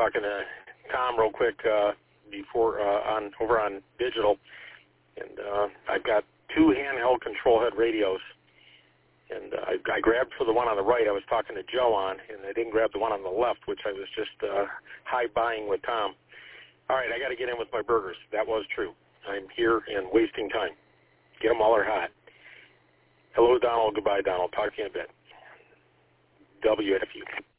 talking to Tom real quick before over on digital, and I've got 2 handheld control head radios, and I grabbed for the one on the right I was talking to Joe on, and I didn't grab the one on the left, which I was just high-buying with Tom. All right, I got to get in with my burgers. That was true. I'm here and wasting time. Get them while they're hot. Hello, Donald. Goodbye, Donald. Talk to you in a bit. WFU.